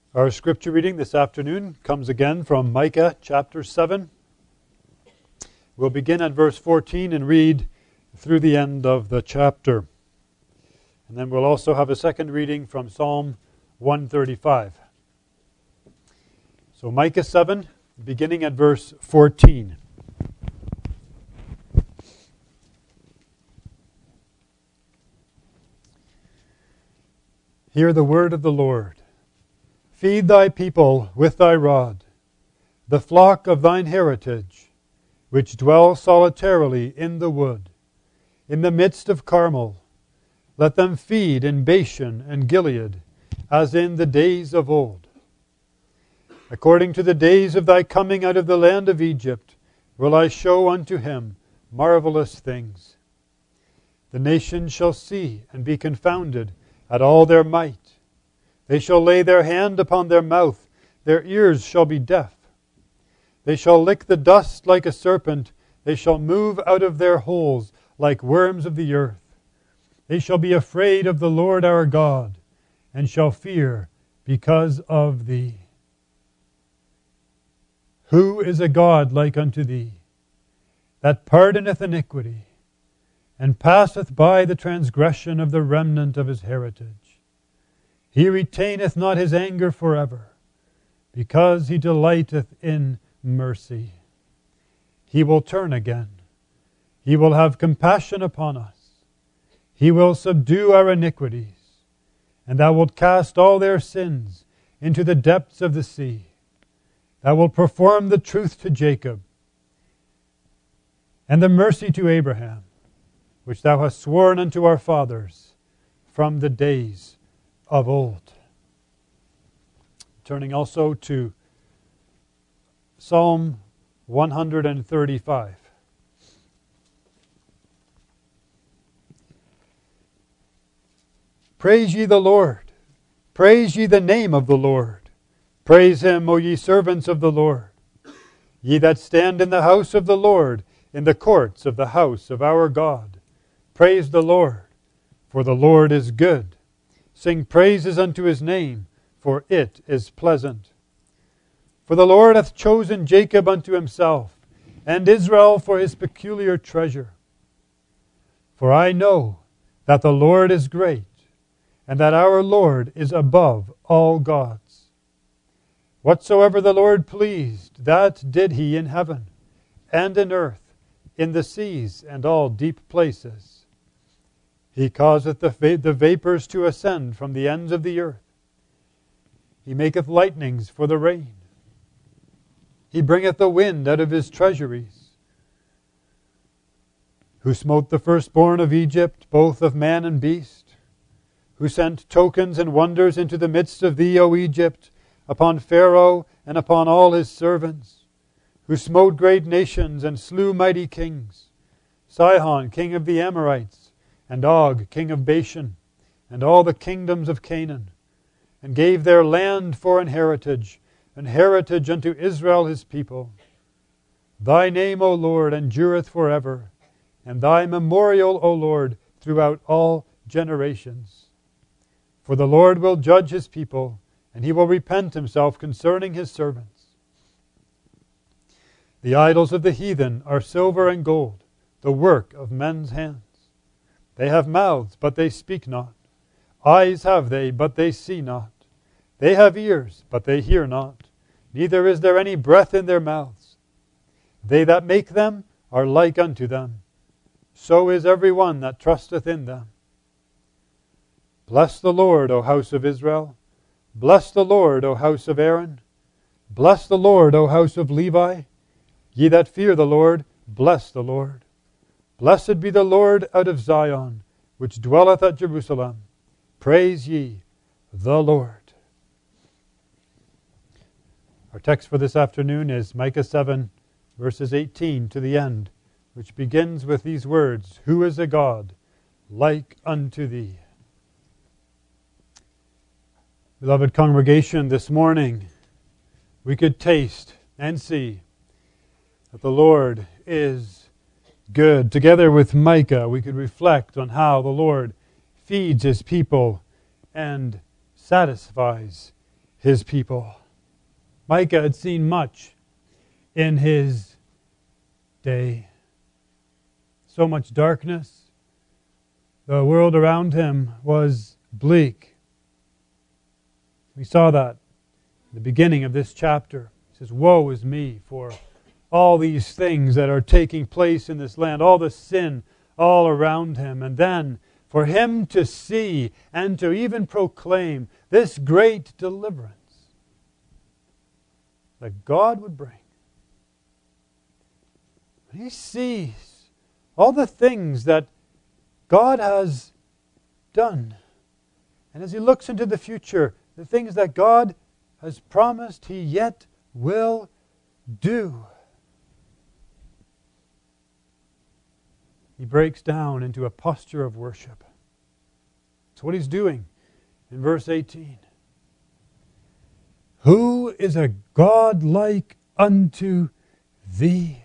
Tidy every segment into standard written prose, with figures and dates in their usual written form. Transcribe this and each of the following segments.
Our scripture reading this afternoon comes again from Micah chapter 7. We'll begin at verse 14 and read through the end of the chapter. And then we'll also have a second reading from Psalm 135. So Micah 7, beginning at verse 14. Hear the word of the Lord. Feed thy people with thy rod, the flock of thine heritage, which dwell solitarily in the wood, in the midst of Carmel. Let them feed in Bashan and Gilead, as in the days of old. According to the days of thy coming out of the land of Egypt, will I show unto him marvelous things. The nations shall see and be confounded at all their might. They shall lay their hand upon their mouth, their ears shall be deaf. They shall lick the dust like a serpent, they shall move out of their holes like worms of the earth. They shall be afraid of the Lord our God, and shall fear because of thee. Who is a God like unto thee, that pardoneth iniquity, and passeth by the transgression of the remnant of his heritage? He retaineth not his anger forever, because he delighteth in mercy. He will turn again. He will have compassion upon us. He will subdue our iniquities, and thou wilt cast all their sins into the depths of the sea. Thou wilt perform the truth to Jacob, and the mercy to Abraham, which thou hast sworn unto our fathers from the days of old. Turning also to Psalm 135. Praise ye the Lord. Praise ye the name of the Lord. Praise him, O ye servants of the Lord. Ye that stand in the house of the Lord, in the courts of the house of our God. Praise the Lord, for the Lord is good. Sing praises unto his name, for it is pleasant. For the Lord hath chosen Jacob unto himself, and Israel for his peculiar treasure. For I know that the Lord is great, and that our Lord is above all gods. Whatsoever the Lord pleased, that did he in heaven, and in earth, in the seas, and all deep places. He causeth the vapors to ascend from the ends of the earth. He maketh lightnings for the rain. He bringeth the wind out of his treasuries. Who smote the firstborn of Egypt, both of man and beast. Who sent tokens and wonders into the midst of thee, O Egypt, upon Pharaoh and upon all his servants. Who smote great nations and slew mighty kings. Sihon, king of the Amorites, and Og, king of Bashan, and all the kingdoms of Canaan, and gave their land for an heritage unto Israel his people. Thy name, O Lord, endureth forever, and thy memorial, O Lord, throughout all generations. For the Lord will judge his people, and he will repent himself concerning his servants. The idols of the heathen are silver and gold, the work of men's hands. They have mouths, but they speak not. Eyes have they, but they see not. They have ears, but they hear not. Neither is there any breath in their mouths. They that make them are like unto them. So is every one that trusteth in them. Bless the Lord, O house of Israel. Bless the Lord, O house of Aaron. Bless the Lord, O house of Levi. Ye that fear the Lord, bless the Lord. Blessed be the Lord out of Zion, which dwelleth at Jerusalem. Praise ye the Lord. Our text for this afternoon is Micah 7, verses 18 to the end, which begins with these words, Who is a God like unto thee? Beloved congregation, this morning we could taste and see that the Lord is good. Together with Micah, we could reflect on how the Lord feeds his people and satisfies His people. Micah had seen much in his day. So much darkness. The world around him was bleak. We saw that in the beginning of this chapter. It says, "Woe is me for all these things that are taking place in this land, all the sin all around him." And then for him to see and to even proclaim this great deliverance that God would bring. He sees all the things that God has done. And as he looks into the future, the things that God has promised He yet will do, he breaks down into a posture of worship. That's what he's doing in verse 18. "Who is a God like unto thee?"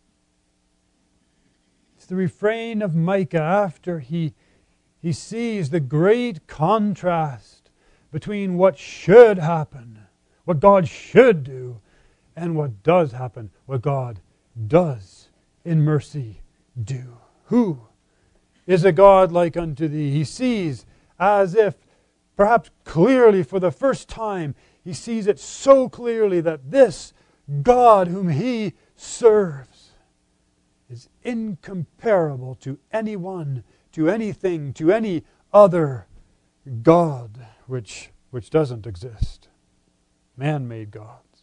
It's the refrain of Micah after he sees the great contrast between what should happen, what God should do, and what does happen, what God does in mercy do. Who is a God like unto thee? He sees as if, perhaps clearly for the first time, he sees it so clearly that this God whom he serves is incomparable to anyone, to anything, to any other God which doesn't exist. Man-made gods.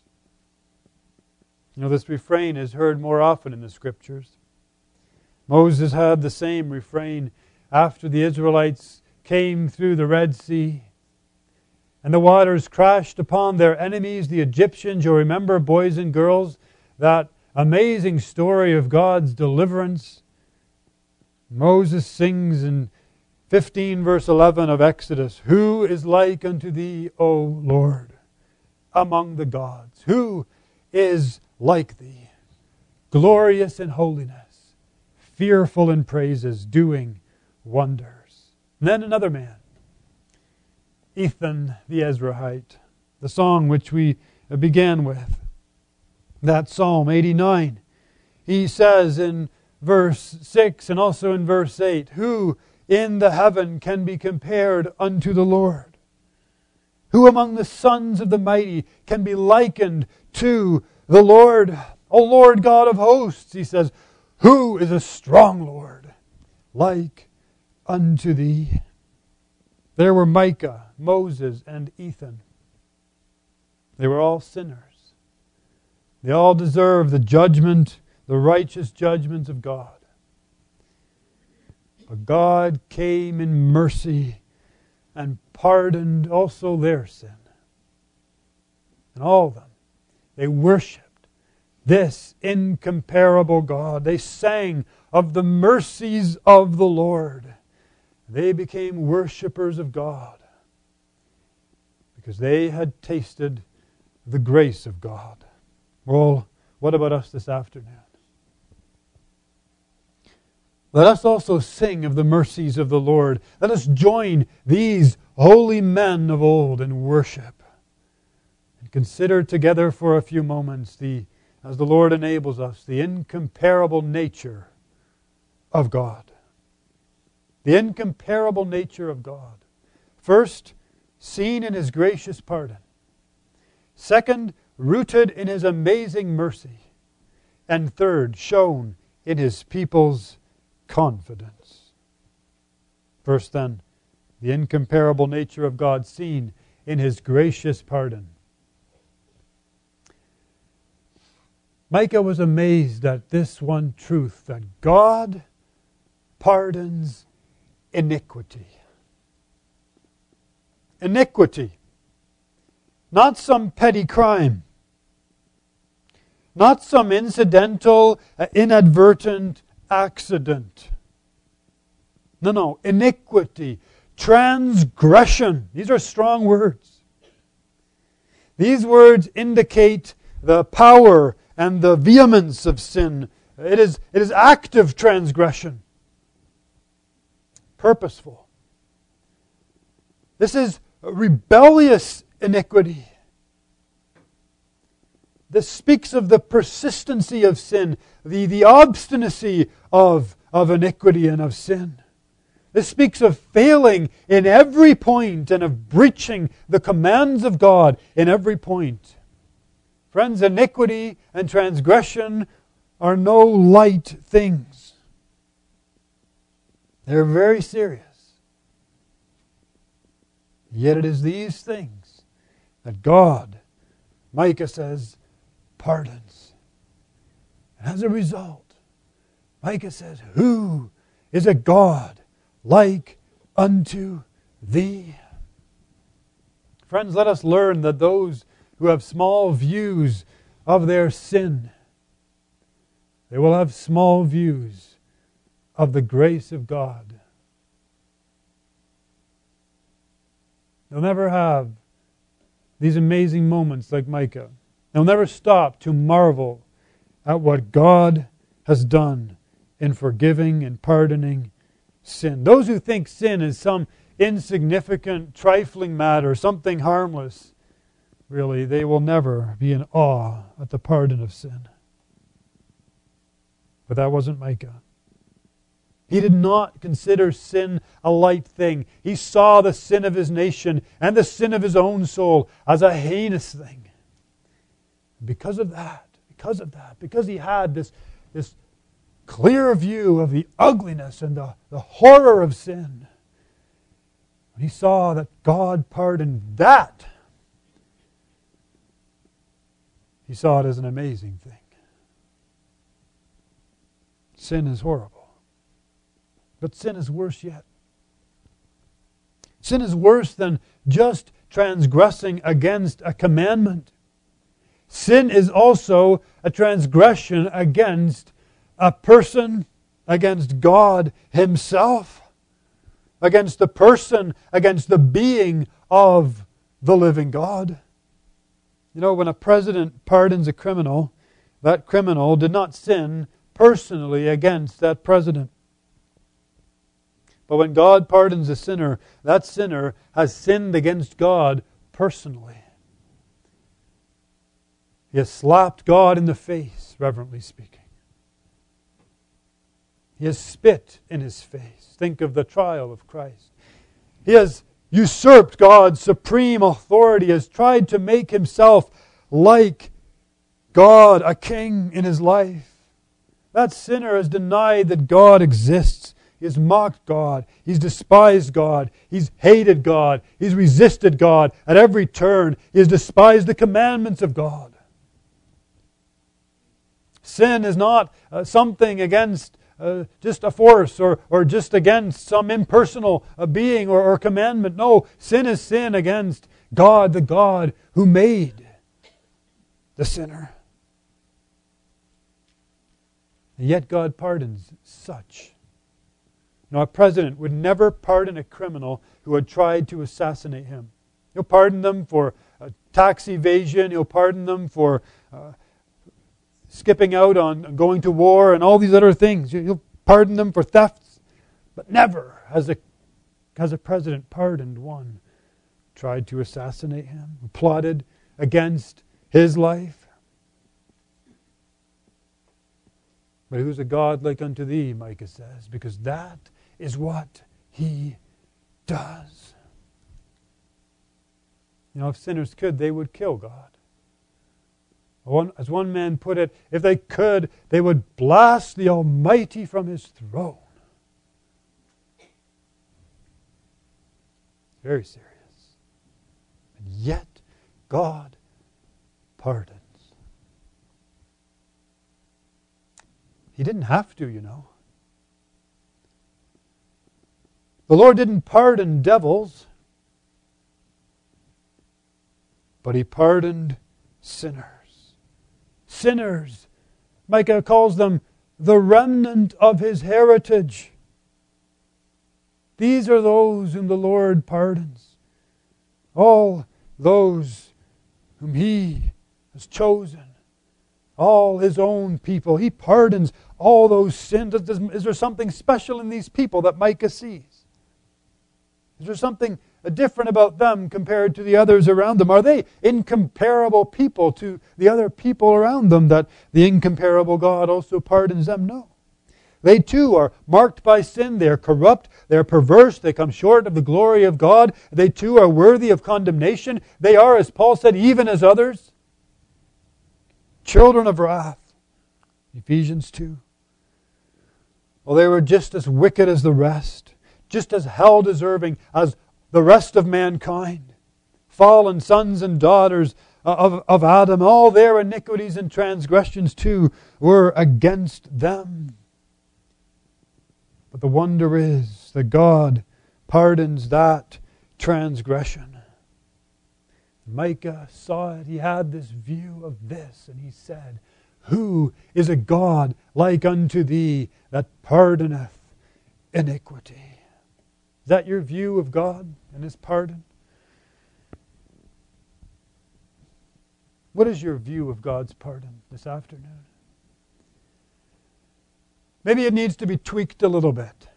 You know, this refrain is heard more often in the Scriptures. Moses had the same refrain after the Israelites came through the Red Sea and the waters crashed upon their enemies, the Egyptians. You'll remember, boys and girls, that amazing story of God's deliverance. Moses sings in 15 verse 11 of Exodus, "Who is like unto thee, O Lord, among the gods? Who is like thee, glorious in holiness, fearful in praises, doing wonders?" And then another man, Ethan the Ezrahite, the song which we began with, that Psalm 89. He says in verse 6 and also in verse 8, "Who in the heaven can be compared unto the Lord? Who among the sons of the mighty can be likened to the Lord? O Lord God of hosts," he says, "who is a strong Lord like unto thee?" There were Micah, Moses, and Ethan. They were all sinners. They all deserve the judgment, the righteous judgments of God. But God came in mercy and pardoned also their sin. And all of them, they worshipped this incomparable God. They sang of the mercies of the Lord. They became worshippers of God because they had tasted the grace of God. Well, what about us this afternoon? Let us also sing of the mercies of the Lord. Let us join these holy men of old in worship. And consider together for a few moments, as the Lord enables us, the incomparable nature of God. The incomparable nature of God. First, seen in His gracious pardon. Second, rooted in His amazing mercy. And third, shown in His people's confidence. First then, the incomparable nature of God seen in His gracious pardon. Micah was amazed at this one truth, that God pardons iniquity. Iniquity. Not some petty crime. Not some incidental, inadvertent accident. No. Iniquity. Transgression. These are strong words. These words indicate the power and the vehemence of sin. It is active transgression. Purposeful. This is rebellious iniquity. this speaks of the persistency of sin, the obstinacy of iniquity and of sin. This speaks of failing in every point and of breaching the commands of God in every point. Friends, iniquity and transgression are no light things. They're very serious. Yet it is these things that God, Micah says, pardons. And as a result, Micah says, who is a God like unto thee? Friends, let us learn that those who have small views of their sin, they will have small views of the grace of God. They'll never have these amazing moments like Micah. They'll never stop to marvel at what God has done in forgiving and pardoning sin. Those who think sin is some insignificant, trifling matter, something harmless, really, they will never be in awe at the pardon of sin. But that wasn't Micah. He did not consider sin a light thing. He saw the sin of his nation and the sin of his own soul as a heinous thing. Because of that, because he had this clear view of the ugliness and the horror of sin, when he saw that God pardoned that, he saw it as an amazing thing. Sin is horrible. But sin is worse yet. Sin is worse than just transgressing against a commandment. Sin is also a transgression against a person, against God Himself, against the person, against the being of the living God. You know, when a president pardons a criminal, that criminal did not sin personally against that president. But when God pardons a sinner, that sinner has sinned against God personally. He has slapped God in the face, reverently speaking. He has spit in His face. Think of the trial of Christ. He has usurped God's supreme authority, has tried to make Himself like God, a king in his life. That sinner has denied that God exists. He has mocked God. He's despised God. He's hated God. He's resisted God at every turn. He has despised the commandments of God. Sin is not something against just a force or just against some impersonal being or commandment. No, sin is sin against God, the God who made the sinner. And yet God pardons such. You know, a president would never pardon a criminal who had tried to assassinate him. He'll pardon them for tax evasion. He'll pardon them for skipping out on going to war and all these other things. He'll pardon them for thefts. But never has a president pardoned one who tried to assassinate him, who plotted against his life. But who's a God like unto thee, Micah says, because that is what He does. You know, if sinners could, they would kill God. As one man put it, if they could, they would blast the Almighty from His throne. Very serious. And yet, God pardons. He didn't have to, you know. The Lord didn't pardon devils, but He pardoned sinners. Sinners. Micah calls them the remnant of His heritage. These are those whom the Lord pardons. All those whom He has chosen. All His own people. He pardons all those sins. Is there something special in these people that Micah sees? Is there something different about them compared to the others around them? Are they incomparable people to the other people around them that the incomparable God also pardons them? No. They too are marked by sin. They are corrupt. They are perverse. They come short of the glory of God. They too are worthy of condemnation. They are, as Paul said, even as others, children of wrath. Ephesians 2. Well, they were just as wicked as the rest, just as hell-deserving as the rest of mankind. Fallen sons and daughters of Adam, all their iniquities and transgressions too were against them. But the wonder is that God pardons that transgression. Micah saw it. He had this view of this, and he said, "Who is a God like unto thee that pardoneth iniquity?" Is that your view of God and His pardon? What is your view of God's pardon this afternoon? Maybe it needs to be tweaked a little bit.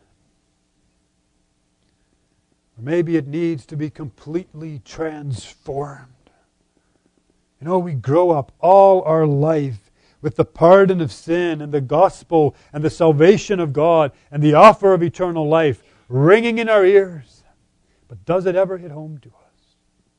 Or maybe it needs to be completely transformed. You know, we grow up all our life with the pardon of sin and the gospel and the salvation of God and the offer of eternal life ringing in our ears. But does it ever hit home to us?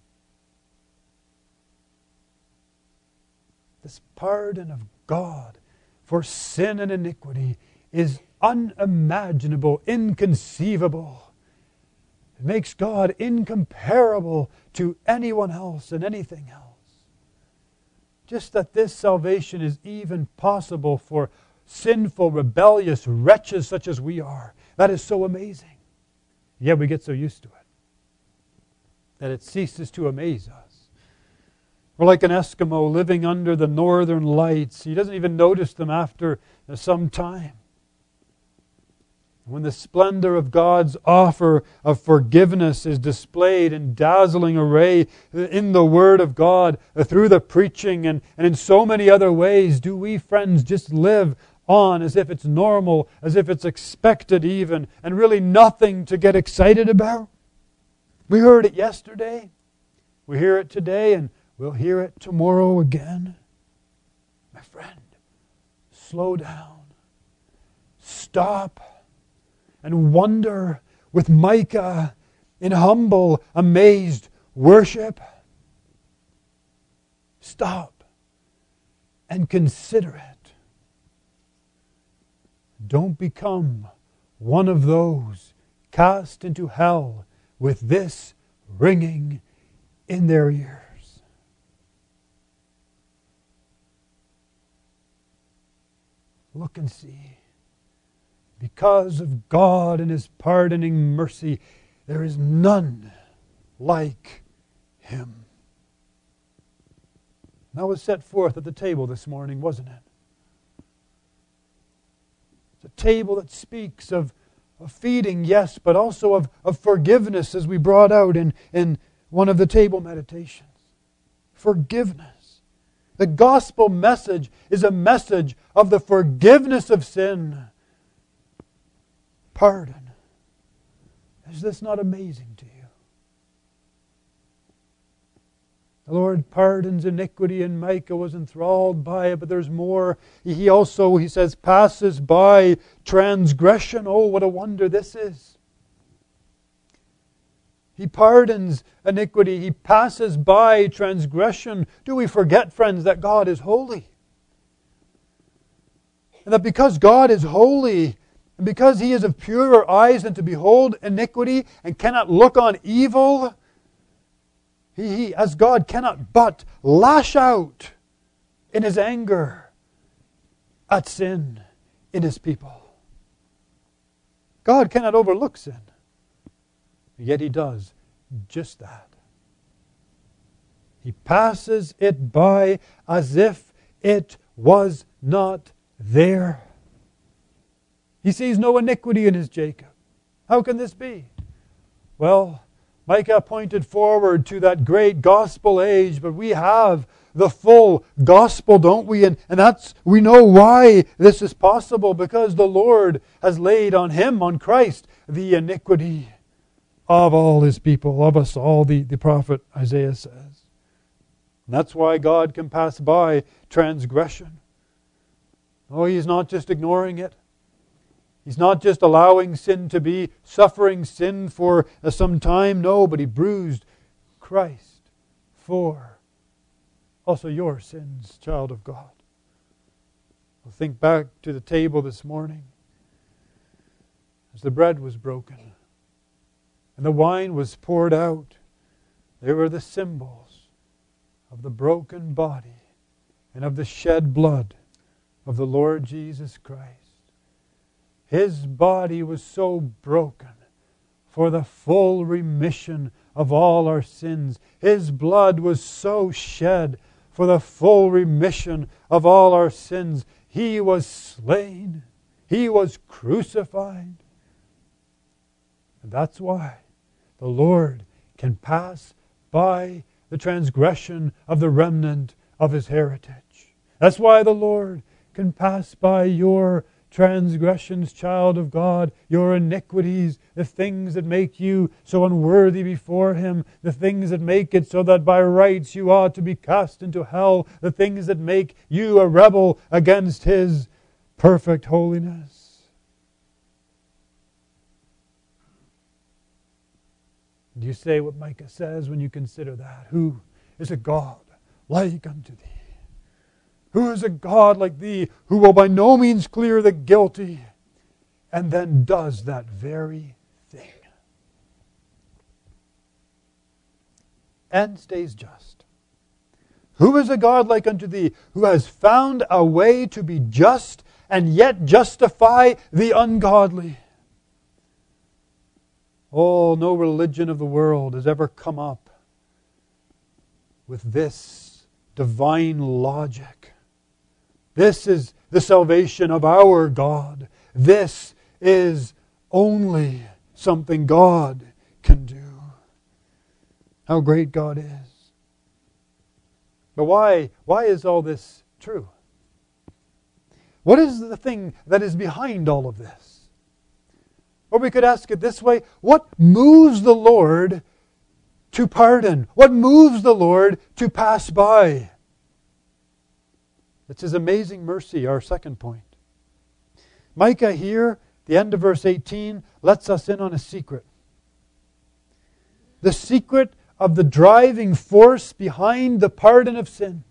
This pardon of God for sin and iniquity is unimaginable, inconceivable. It makes God incomparable to anyone else and anything else. Just that this salvation is even possible for sinful, rebellious wretches such as we are. That is so amazing. Yet we get so used to it that it ceases to amaze us. We're like an Eskimo living under the northern lights. He doesn't even notice them after some time. When the splendor of God's offer of forgiveness is displayed in dazzling array in the Word of God, through the preaching and in so many other ways, do we, friends, just live on as if it's normal, as if it's expected even, and really nothing to get excited about? We heard it yesterday, we hear it today, and we'll hear it tomorrow again. My friend, slow down. Stop and wonder with Micah in humble, amazed worship. Stop and consider it. Don't become one of those cast into hell with this ringing in their ears. Look and see. Because of God and His pardoning mercy, there is none like Him. That was set forth at the table this morning, wasn't it? It's a table that speaks of feeding, yes, but also of forgiveness, as we brought out in one of the table meditations. Forgiveness. The gospel message is a message of the forgiveness of sin. Pardon. Is this not amazing to you? The Lord pardons iniquity, and Micah was enthralled by it, but there's more. He also, he says, passes by transgression. Oh, what a wonder this is. He pardons iniquity. He passes by transgression. Do we forget, friends, that God is holy? And that because God is holy, and because He is of purer eyes than to behold iniquity and cannot look on evil, He, as God, cannot but lash out in His anger at sin in His people. God cannot overlook sin. Yet He does just that. He passes it by as if it was not there. He sees no iniquity in his Jacob. How can this be? Well, Micah pointed forward to that great gospel age, but we have the full gospel, don't we? And we know why this is possible, because the Lord has laid on Him, on Christ, the iniquity of all His people, of us all, the prophet Isaiah says. And that's why God can pass by transgression. Oh, He's not just ignoring it. He's not just allowing sin to be, suffering sin for some time. No, but He bruised Christ for also your sins, child of God. Well, think back to the table this morning as the bread was broken and the wine was poured out. They were the symbols of the broken body and of the shed blood of the Lord Jesus Christ. His body was so broken for the full remission of all our sins. His blood was so shed for the full remission of all our sins. He was slain. He was crucified. And that's why the Lord can pass by the transgression of the remnant of His heritage. That's why the Lord can pass by your transgressions, child of God, your iniquities, the things that make you so unworthy before Him, the things that make it so that by rights you ought to be cast into hell, the things that make you a rebel against His perfect holiness. Do you say what Micah says when you consider that? Who is a God like unto thee? Who is a God like thee, who will by no means clear the guilty, and then does that very thing, and stays just? Who is a God like unto thee, who has found a way to be just, and yet justify the ungodly? Oh, no religion of the world has ever come up with this divine logic. This is the salvation of our God. This is only something God can do. How great God is. But why is all this true? What is the thing that is behind all of this? Or we could ask it this way: what moves the Lord to pardon? What moves the Lord to pass by? It's His amazing mercy, our second point. Micah here, the end of verse 18, lets us in on a secret. The secret of the driving force behind the pardon of sin.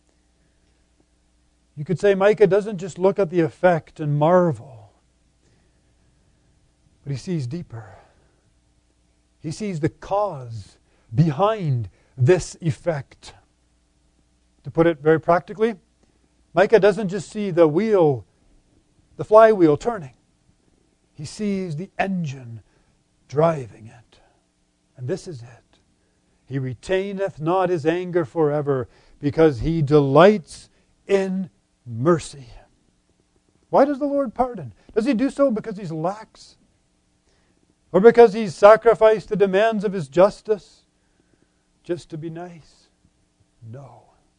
You could say Micah doesn't just look at the effect and marvel, but he sees deeper. He sees the cause behind this effect. To put it very practically, Micah doesn't just see the wheel, the flywheel turning. He sees the engine driving it. And this is it. He retaineth not His anger forever, because He delights in mercy. Why does the Lord pardon? Does He do so because He's lax? Or because He's sacrificed the demands of His justice just to be nice? No.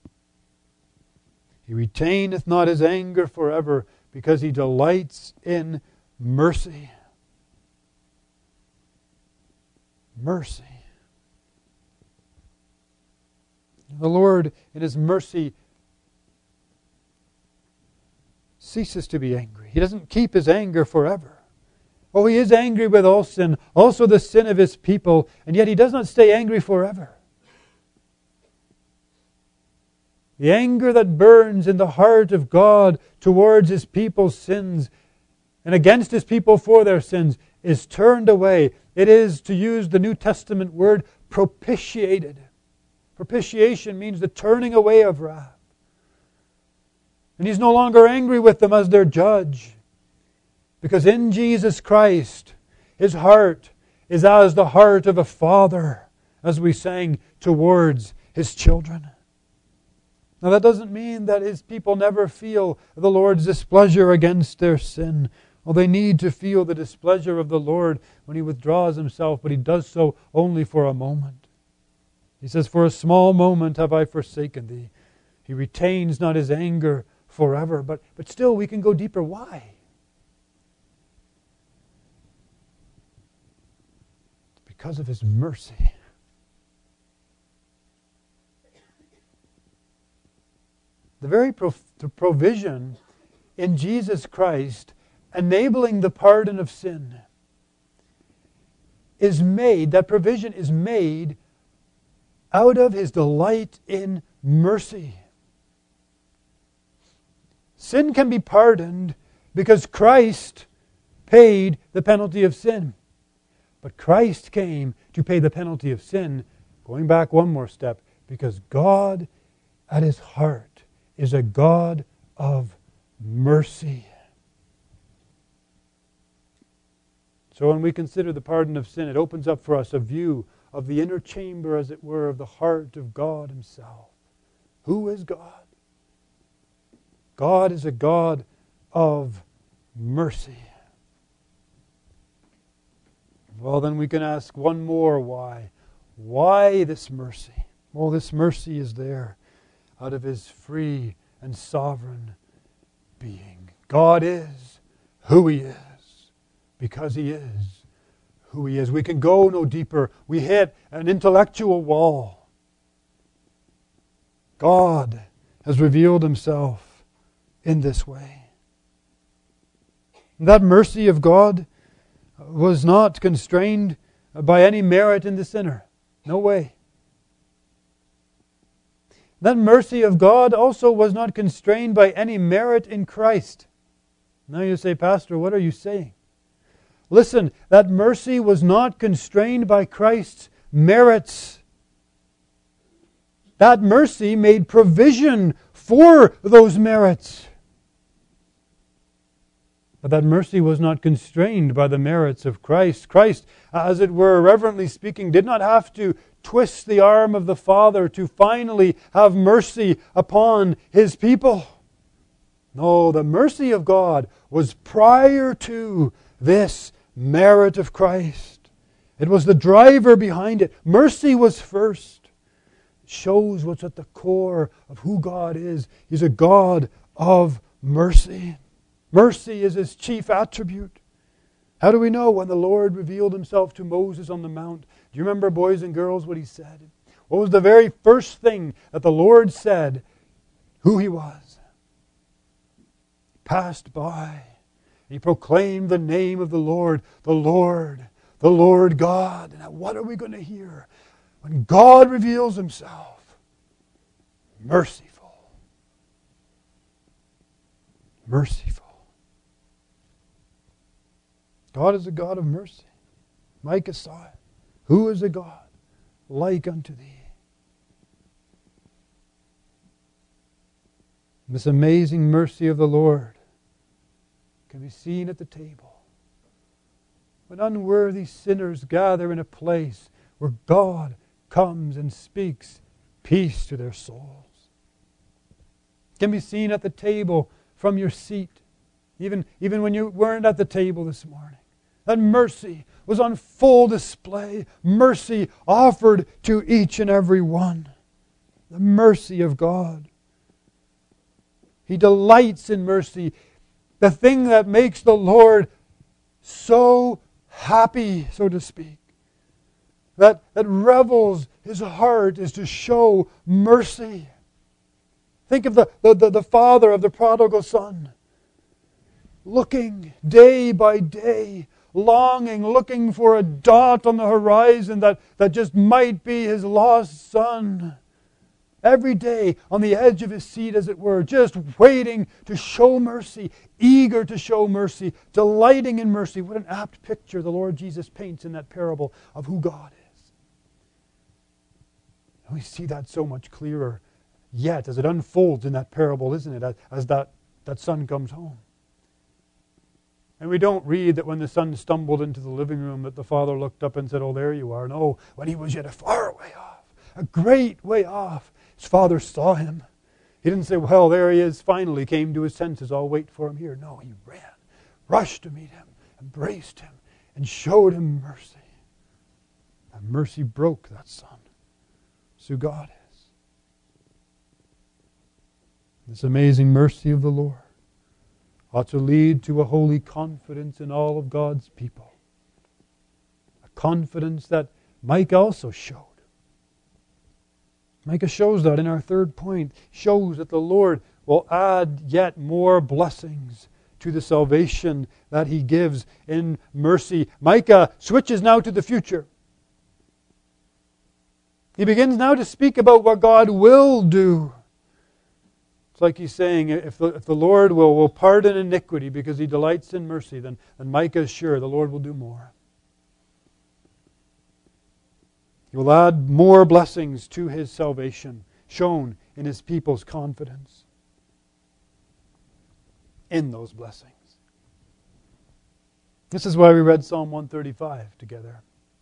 He retaineth not His anger forever, because He delights in mercy. Mercy. The Lord, in His mercy, ceases to be angry. He doesn't keep His anger forever. Oh, He is angry with all sin, also the sin of His people, and yet He does not stay angry forever. The anger that burns in the heart of God towards His people's sins and against His people for their sins is turned away. It is, to use the New Testament word, propitiated. Propitiation means the turning away of wrath. And He's no longer angry with them as their judge, because in Jesus Christ, His heart is as the heart of a father, as we sang, towards His children. Now that doesn't mean that His people never feel the Lord's displeasure against their sin. Well, they need to feel the displeasure of the Lord when He withdraws Himself, but He does so only for a moment. He says, "For a small moment have I forsaken thee." He retains not His anger forever, but still we can go deeper. Why? because of His mercy. The very provision in Jesus Christ enabling the pardon of sin is made, that provision is made out of His delight in mercy. Sin can be pardoned because Christ paid the penalty of sin. But Christ came to pay the penalty of sin, going back one more step, because God at His heart is a God of mercy. So when we consider the pardon of sin, it opens up for us a view of the inner chamber, as it were, of the heart of God Himself. Who is God? God is a God of mercy. Well, then we can ask one more why. Why this mercy? Well, this mercy is there out of His free and sovereign being. God is who He is because He is who He is. We can go no deeper. We hit an intellectual wall. God has revealed Himself in this way. That mercy of God was not constrained by any merit in the sinner. No way. That mercy of God also was not constrained by any merit in Christ. Now you say, Pastor, what are you saying? Listen, that mercy was not constrained by Christ's merits. That mercy made provision for those merits. But that mercy was not constrained by the merits of Christ. Christ, as it were, reverently speaking, did not have to twist the arm of the Father to finally have mercy upon His people. No, the mercy of God was prior to this merit of Christ. It was the driver behind it. Mercy was first. It shows what's at the core of who God is. He's a God of mercy. Mercy is His chief attribute. How do we know? When the Lord revealed Himself to Moses on the mount. Do you remember, boys and girls, what He said? What was the very first thing that the Lord said who He was? He passed by. He proclaimed the name of the Lord God. Now what are we going to hear? When God reveals Himself, merciful. Merciful. God is a God of mercy. Micah saw it. Who is a God like unto Thee? This amazing mercy of the Lord can be seen at the table. When unworthy sinners gather in a place where God comes and speaks peace to their souls. It can be seen at the table from your seat, even when you weren't at the table this morning. That mercy was on full display. Mercy offered to each and every one. The mercy of God. He delights in mercy. The thing that makes the Lord so happy, so to speak, that revels His heart is to show mercy. Think of the father of the prodigal son, looking day by day, longing, looking for a dot on the horizon that just might be his lost son. Every day on the edge of his seat, as it were, just waiting to show mercy, eager to show mercy, delighting in mercy. What an apt picture the Lord Jesus paints in that parable of who God is. And we see that so much clearer yet as it unfolds in that parable, isn't it? As that son comes home. And we don't read that when the son stumbled into the living room that the father looked up and said, "Oh, there you are." No, when he was yet a far way off, a great way off, his father saw him. He didn't say, "Well, there he is, finally came to his senses, I'll wait for him here." No, he ran, rushed to meet him, embraced him, and showed him mercy. And mercy broke that son. That's who God is. This amazing mercy of the Lord ought to lead to a holy confidence in all of God's people. A confidence that Micah also showed. Micah shows that in our third point, shows that the Lord will add yet more blessings to the salvation that He gives in mercy. Micah switches now to the future. He begins now to speak about what God will do. It's like he's saying, if the Lord will pardon iniquity because He delights in mercy, then Micah is sure the Lord will do more. He will add more blessings to His salvation, shown in His people's confidence in those blessings. This is why we read Psalm 135 together.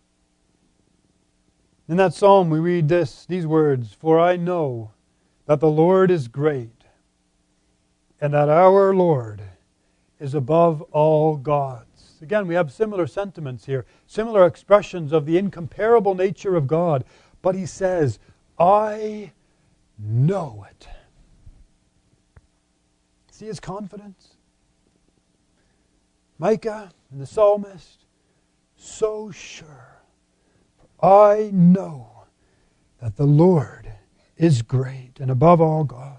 In that psalm we read these words, "For I know that the Lord is great, and that our Lord is above all gods." Again, we have similar sentiments here, similar expressions of the incomparable nature of God. But he says, I know it. See his confidence? Micah and the psalmist, so sure. I know that the Lord is great and above all gods.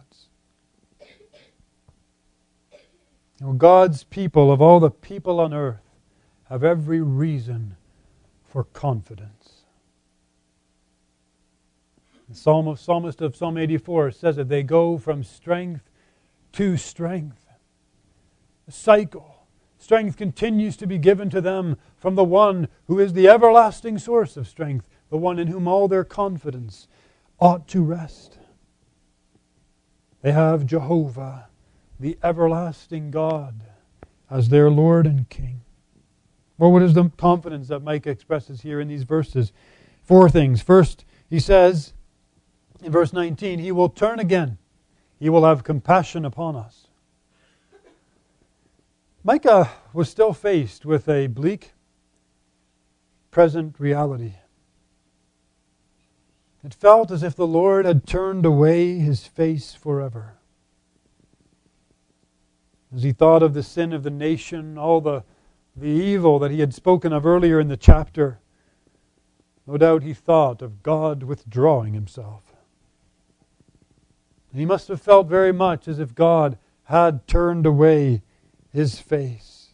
God's people, of all the people on earth, have every reason for confidence. The psalmist of Psalm 84 says that they go from strength to strength. A cycle. Strength continues to be given to them from the one who is the everlasting source of strength, the one in whom all their confidence ought to rest. They have Jehovah, the everlasting God, as their Lord and King. Well, what is the confidence that Micah expresses here in these verses? 4 things. First, he says in verse 19, He will turn again. He will have compassion upon us. Micah was still faced with a bleak, present reality. It felt as if the Lord had turned away His face forever. As he thought of the sin of the nation, all the evil that he had spoken of earlier in the chapter, no doubt he thought of God withdrawing Himself. And he must have felt very much as if God had turned away His face.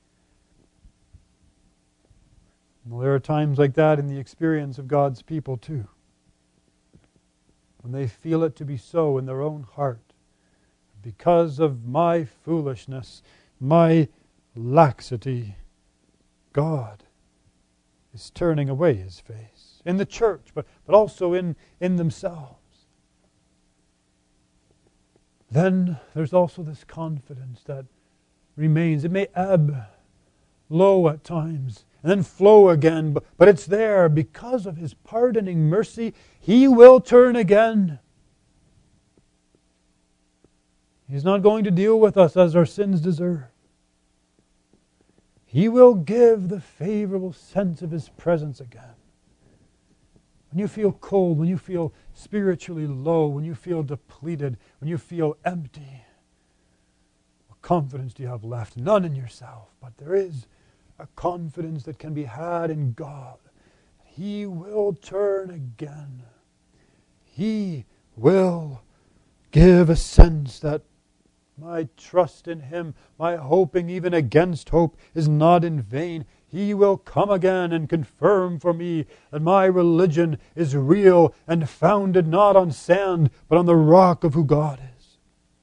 Well, there are times like that in the experience of God's people too, when they feel it to be so in their own heart. Because of my foolishness, my laxity, God is turning away His face. In the church, but also in themselves. Then there's also this confidence that remains. It may ebb low at times and then flow again, but it's there because of His pardoning mercy. He will turn again. He's not going to deal with us as our sins deserve. He will give the favorable sense of His presence again. When you feel cold, when you feel spiritually low, when you feel depleted, when you feel empty, what confidence do you have left? None in yourself, but there is a confidence that can be had in God. He will turn again. He will give a sense that my trust in Him, my hoping even against hope, is not in vain. He will come again and confirm for me that my religion is real and founded not on sand, but on the rock of who God is.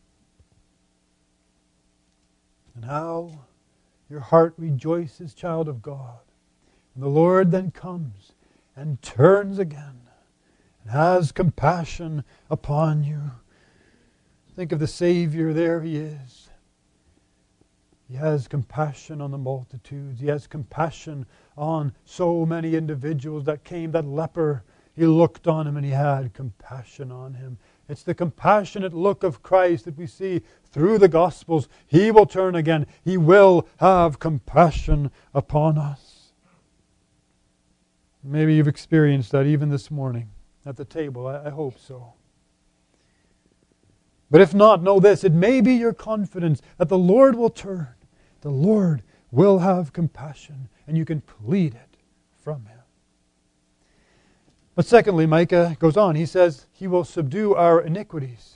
And how your heart rejoices, child of God, when the Lord then comes and turns again and has compassion upon you. Think of the Savior, there He is. He has compassion on the multitudes. He has compassion on so many individuals that came. That leper, He looked on him and He had compassion on him. It's the compassionate look of Christ that we see through the Gospels. He will turn again. He will have compassion upon us. Maybe you've experienced that even this morning at the table. I hope so. But if not, know this, it may be your confidence that the Lord will turn. The Lord will have compassion, and you can plead it from him. But secondly, Micah goes on. He says, He will subdue our iniquities.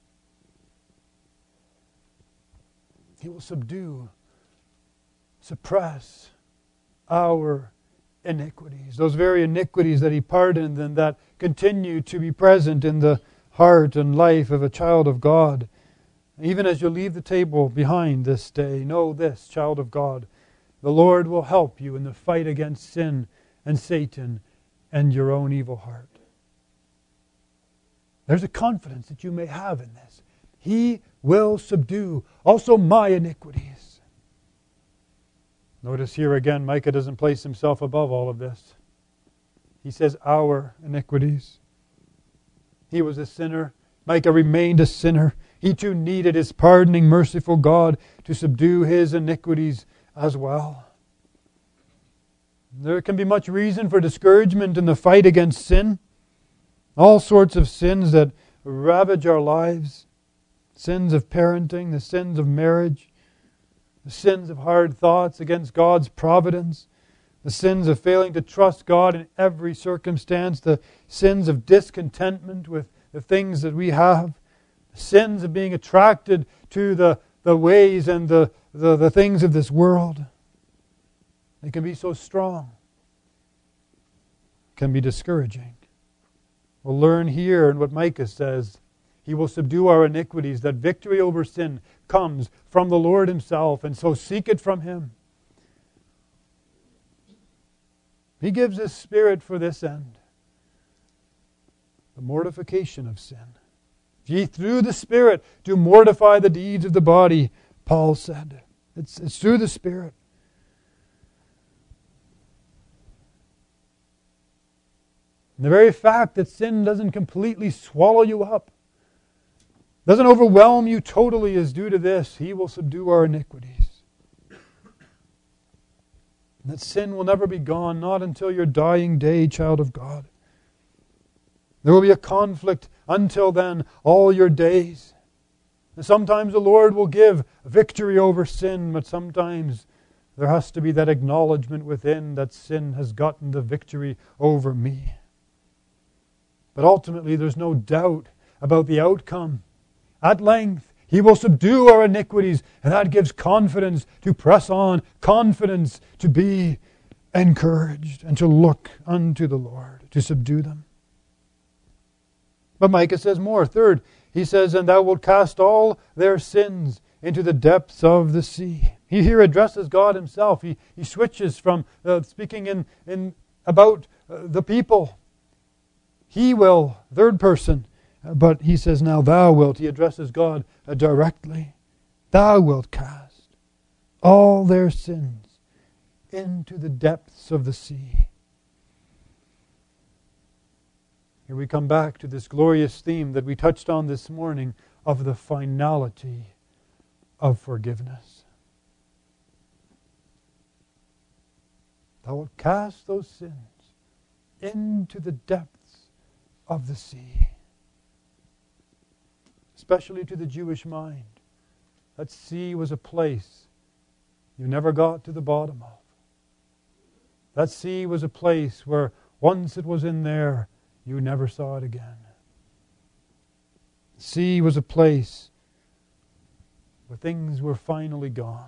He will subdue, suppress our iniquities. Those very iniquities that He pardoned and that continue to be present in the heart and life of a child of God. Even as you leave the table behind this day, know this, child of God, the Lord will help you in the fight against sin and Satan and your own evil heart. There's a confidence that you may have in this. He will subdue also my iniquities. Notice here again, Micah doesn't place himself above all of this. He says our iniquities. He was a sinner. Micah remained a sinner. He too needed his pardoning, merciful God to subdue his iniquities as well. There can be much reason for discouragement in the fight against sin. All sorts of sins that ravage our lives. Sins of parenting, the sins of marriage, the sins of hard thoughts against God's providence, the sins of failing to trust God in every circumstance, the sins of discontentment with the things that we have, the sins of being attracted to the ways and the things of this world. They can be so strong, can be discouraging. We'll learn here in what Micah says, He will subdue our iniquities, that victory over sin comes from the Lord Himself, and so seek it from Him. He gives His Spirit for this end, the mortification of sin. If ye through the Spirit do mortify the deeds of the body, Paul said. It's through the Spirit. And the very fact that sin doesn't completely swallow you up, doesn't overwhelm you totally, is due to this. He will subdue our iniquities. And that sin will never be gone, not until your dying day, child of God. There will be a conflict until then, all your days. And sometimes the Lord will give victory over sin, but sometimes there has to be that acknowledgement within that sin has gotten the victory over me. But ultimately, there's no doubt about the outcome. At length, He will subdue our iniquities, and that gives confidence to press on, confidence to be encouraged, and to look unto the Lord, to subdue them. But Micah says more. Third, he says, and thou wilt cast all their sins into the depths of the sea. He here addresses God Himself. He switches from speaking in about the people. He will, third person, but he says, now thou wilt. He addresses God directly. Thou wilt cast all their sins into the depths of the sea. Here we come back to this glorious theme that we touched on this morning of the finality of forgiveness. Thou wilt cast those sins into the depths of the sea. Especially to the Jewish mind. That sea was a place you never got to the bottom of. That sea was a place where once it was in there, you never saw it again. The sea was a place where things were finally gone.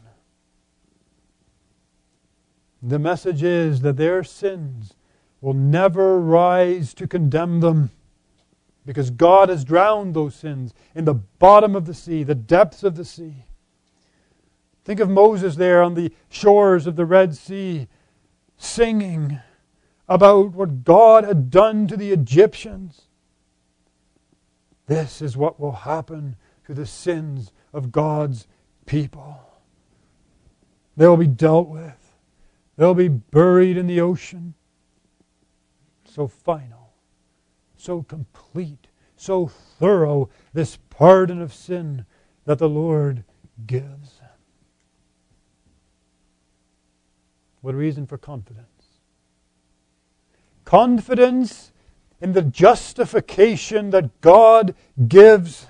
The message is that their sins will never rise to condemn them, because God has drowned those sins in the bottom of the sea, the depths of the sea. Think of Moses there on the shores of the Red Sea, singing about what God had done to the Egyptians. This is what will happen to the sins of God's people. They'll be dealt with. They'll be buried in the ocean. So final, so complete, so thorough, this pardon of sin that the Lord gives. What reason for confidence? Confidence in the justification that God gives.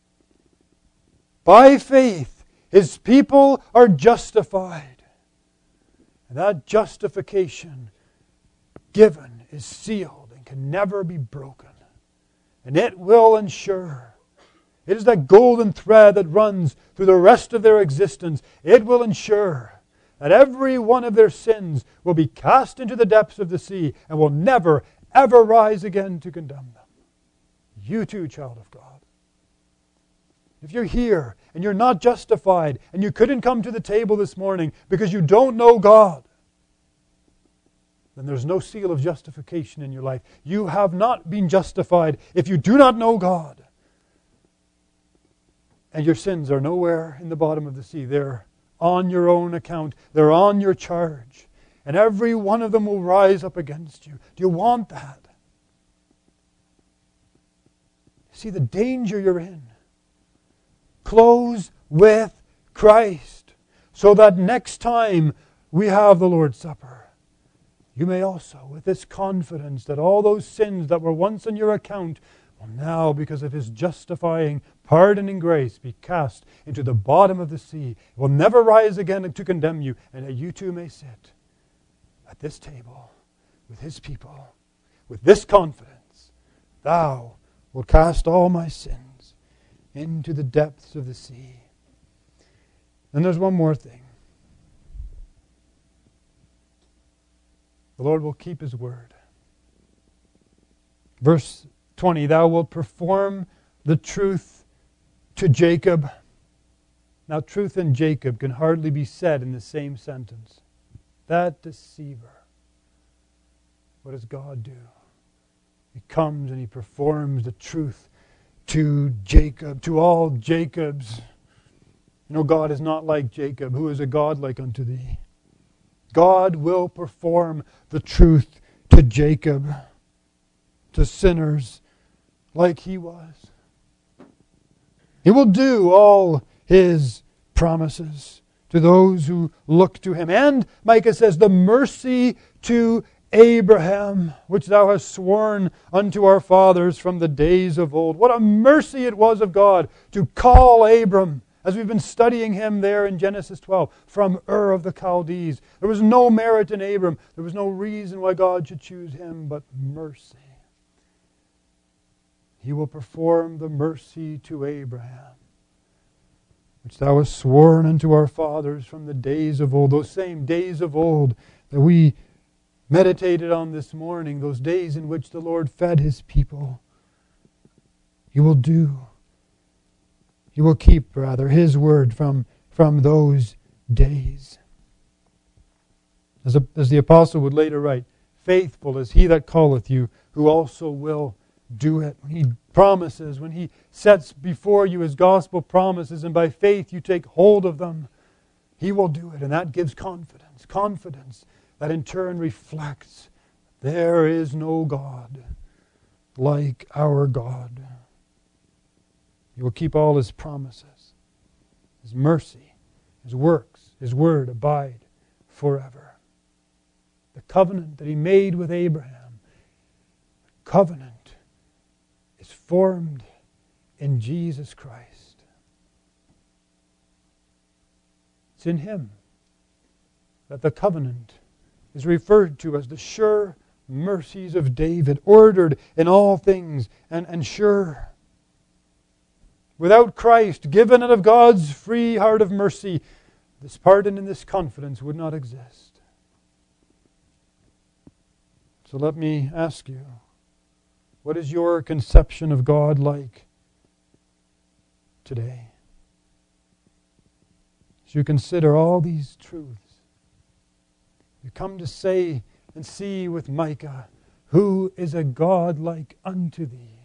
By faith, His people are justified. And that justification given is sealed and can never be broken. And it will ensure. It is that golden thread that runs through the rest of their existence. It will ensure that every one of their sins will be cast into the depths of the sea and will never, ever rise again to condemn them. You too, child of God. If you're here and you're not justified and you couldn't come to the table this morning because you don't know God, then there's no seal of justification in your life. You have not been justified if you do not know God. And your sins are nowhere in the bottom of the sea. They're on your own account. They're on your charge. And every one of them will rise up against you. Do you want that? See the danger you're in. Close with Christ, so that next time we have the Lord's Supper, you may also, with this confidence that all those sins that were once on your account will now, because of His justifying, pardoning grace, be cast into the bottom of the sea. It will never rise again to condemn you, and that you too may sit at this table with His people with this confidence. Thou wilt cast all my sins into the depths of the sea. And there's one more thing. The Lord will keep His word. Verse 20, Thou wilt perform the truth to Jacob. Now, truth and Jacob can hardly be said in the same sentence. That deceiver. What does God do? He comes and He performs the truth to Jacob, to all Jacobs. You know, God is not like Jacob. Who is a God like unto thee? God will perform the truth to Jacob, to sinners like he was. He will do all His promises to those who look to Him. And, Micah says, the mercy to Abraham, which Thou hast sworn unto our fathers from the days of old. What a mercy it was of God to call Abram, as we've been studying him there in Genesis 12, from Ur of the Chaldees. There was no merit in Abram. There was no reason why God should choose him but mercy. He will perform the mercy to Abraham, which Thou hast sworn unto our fathers from the days of old. Those same days of old that we meditated on this morning, those days in which the Lord fed His people. He will do. He will keep, rather, His word from those days. As the apostle would later write, faithful is He that calleth you, who also will do it. When He promises, when He sets before you His gospel promises, and by faith you take hold of them, He will do it. And that gives confidence. Confidence that in turn reflects there is no God like our God. He will keep all His promises. His mercy, His works, His word abide forever. The covenant that He made with Abraham, the covenant is formed in Jesus Christ. It's in Him that the covenant is referred to as the sure mercies of David, ordered in all things and sure. Without Christ, given out of God's free heart of mercy, this pardon and this confidence would not exist. So let me ask you, what is your conception of God like today? As you consider all these truths, you come to say and see with Micah, who is a God like unto thee?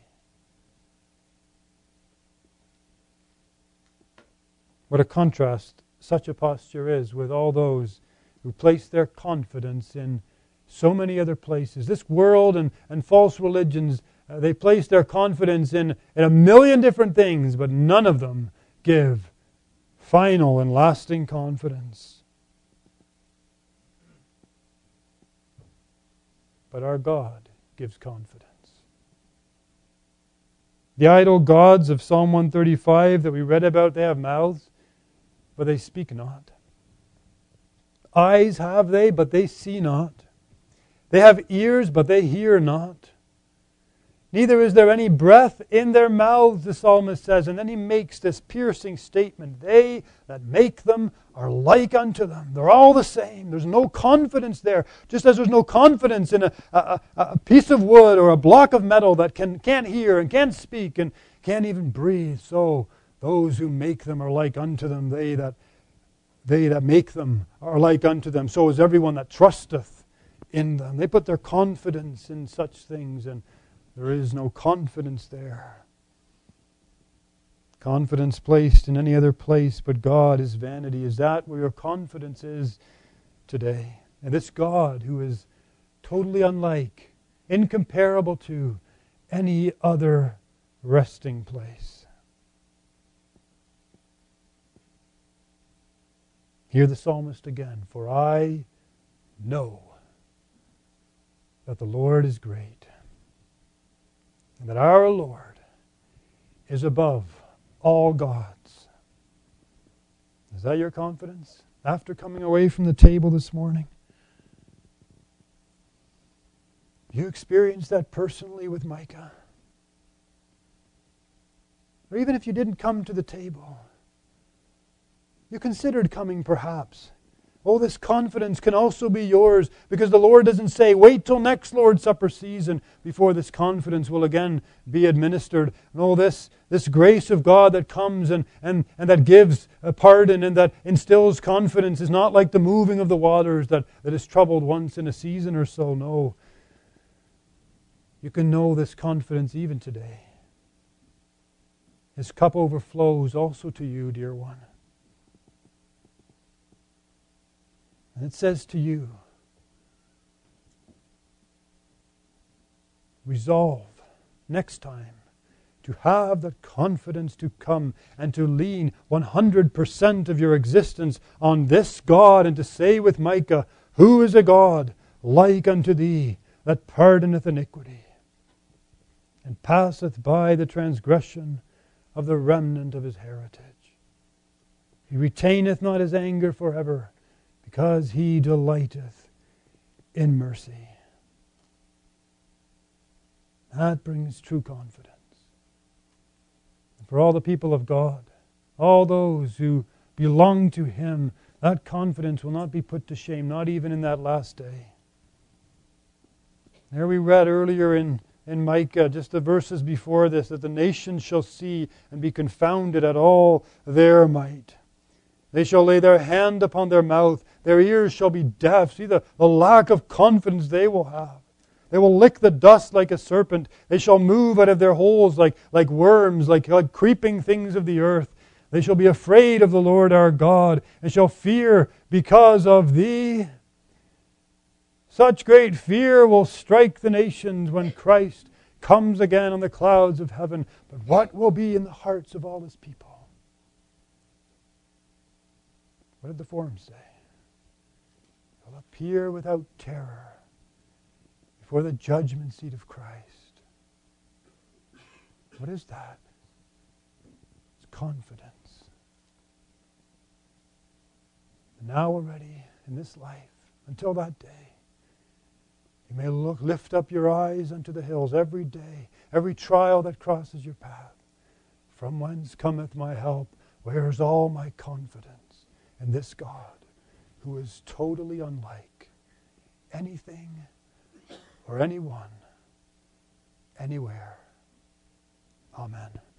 What a contrast such a posture is with all those who place their confidence in so many other places. This world and false religions, they place their confidence in a million different things, but none of them give final and lasting confidence. But our God gives confidence. The idol gods of Psalm 135 that we read about, they have mouths, but they speak not. Eyes have they, but they see not. They have ears, but they hear not. Neither is there any breath in their mouths, the psalmist says. And then he makes this piercing statement. They that make them are like unto them. They're all the same. There's no confidence there. Just as there's no confidence in a piece of wood or a block of metal that can't hear and can't speak and can't even breathe. So those who make them are like unto them. They that make them are like unto them. So is everyone that trusteth in them. They put their confidence in such things, and there is no confidence there. Confidence placed in any other place but God is vanity. Is that where your confidence is today? And this God who is totally unlike, incomparable to any other resting place. Hear the psalmist again. For I know that the Lord is great, and that our Lord is above all gods. Is that your confidence? After coming away from the table this morning, you experienced that personally with Micah. Or even if you didn't come to the table, you considered coming perhaps. Oh, this confidence can also be yours, because the Lord doesn't say, wait till next Lord's Supper season before this confidence will again be administered. No, this grace of God that comes and that gives a pardon and that instills confidence is not like the moving of the waters that is troubled once in a season or so. No. You can know this confidence even today. His cup overflows also to you, dear one. And it says to you, resolve next time to have that confidence to come and to lean 100% of your existence on this God, and to say with Micah, who is a God like unto thee, that pardoneth iniquity, and passeth by the transgression of the remnant of his heritage. He retaineth not his anger forever, because he delighteth in mercy. That brings true confidence. And for all the people of God, all those who belong to him, that confidence will not be put to shame, not even in that last day. There we read earlier in Micah, just the verses before this, that the nations shall see and be confounded at all their might. They shall lay their hand upon their mouth. Their ears shall be deaf. See the lack of confidence they will have. They will lick the dust like a serpent. They shall move out of their holes like worms, like creeping things of the earth. They shall be afraid of the Lord our God, and shall fear because of thee. Such great fear will strike the nations when Christ comes again on the clouds of heaven. But what will be in the hearts of all his people? What did the Forum say? They'll appear without terror before the judgment seat of Christ. What is that? It's confidence. And now already, in this life, until that day, you may lift up your eyes unto the hills every day, every trial that crosses your path. From whence cometh my help? Where is all my confidence? And this God, who is totally unlike anything or anyone, anywhere. Amen.